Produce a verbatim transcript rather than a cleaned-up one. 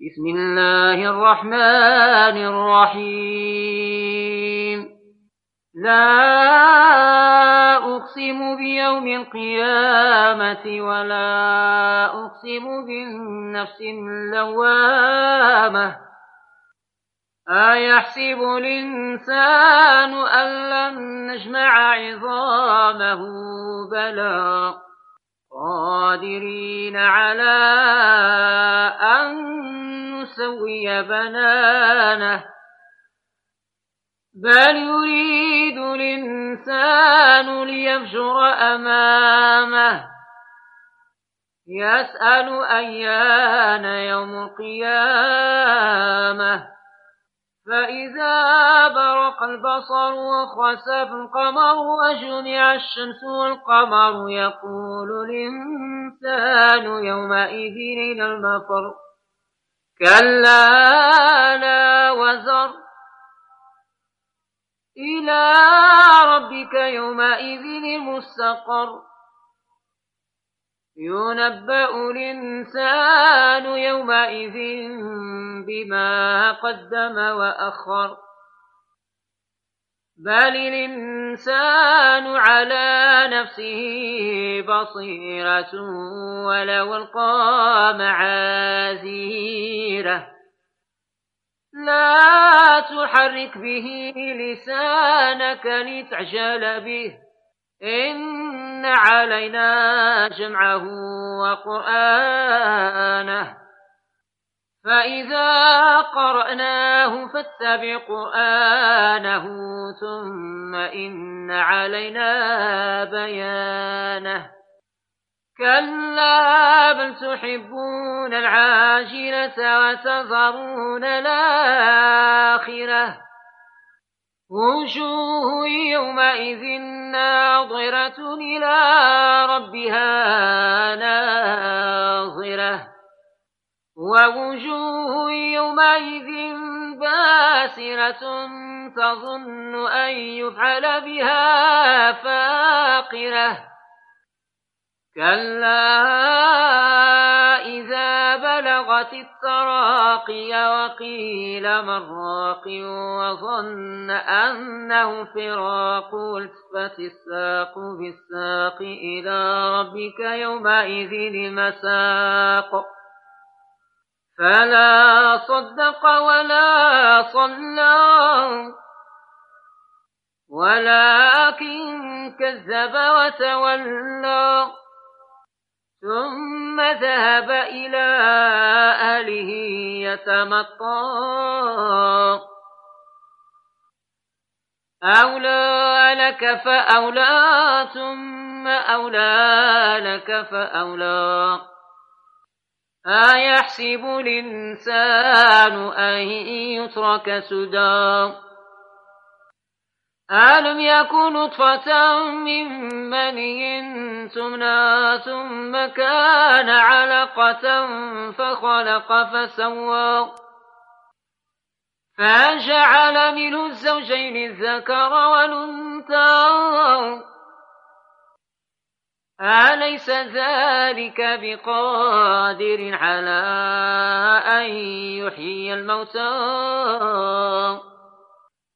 بسم الله الرحمن الرحيم. لا أقسم بيوم القيامة ولا أقسم بالنفس اللوامة. أيحسب الإنسان أن لن نجمع عظامه بلى قادرين على أن نسوي بنانه بل يريد الإنسان ليفجر أمامه يسأل أيان يوم القيامة فإذا برق البصر وخسف القمر وجمع الشمس والقمر يقول الإنسان يومئذ أين المفر كلا لا وزر إلى ربك يومئذ المستقر ينبأ الإنسان يومئذ بما قدم وأخر بل الإنسان على نفسه بصيرة ولو ألقى معاذيره لا تحرك به لسانك لتعجل به إن علينا جمعه وقرآنه فإذا قرأناه فاتبع قرآنه ثم إن علينا بيانه كلا بل تحبون العاجلة وتذرون الآخرة وجوه يومئذ ناظرة إلى ربها ناظرة ووجوه يومئذ باسرة تظن أن يفعل بها فاقرة كلا إذا بلغت التراقي وقيل من راق وظن أنه فراق والتفت الساق بالساق إلى ربك يومئذ المساق فلا صدق ولا صلى ولكن كذب وتولى ثم ذهب إلى أهله يتمطى أولى لك فأولى ثم أولى لك فأولى أيحسب الإنسان أن يترك سدى ألم يكن نطفة من مني تمنى ثم كان علقة فخلق فسوى فجعل منه الزوجين الذكر والأنثى أليس ذلك بقادر على أن يحيي الموتى